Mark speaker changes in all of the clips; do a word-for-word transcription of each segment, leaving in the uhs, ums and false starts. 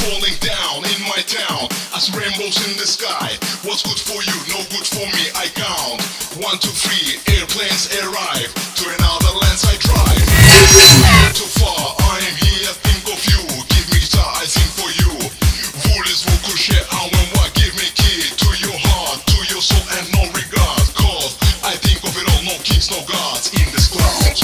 Speaker 1: falling down in my town as rainbows in the sky. What's good for you, no good for me, I count. One, two, three, airplanes arrive. To another lands I drive. Too far, I am here, think of you. Give me guitar, I sing for you. Voulez vous coucher avec moi, give me key to your heart, to your soul and no regard. Cause I think of it all, no kings, no gods in this clouds.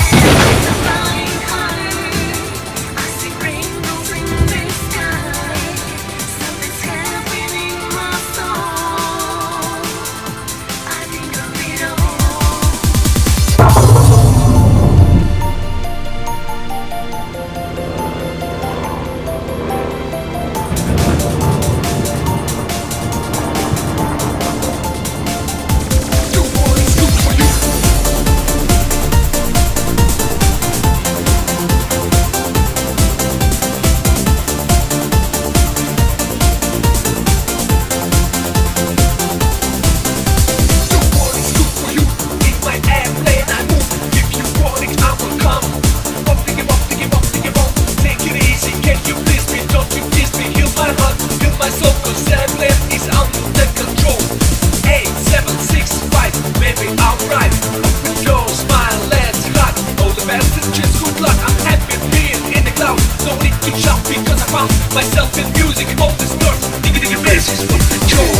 Speaker 2: Myself in music, all this dirt, digga digga bass is what the joy.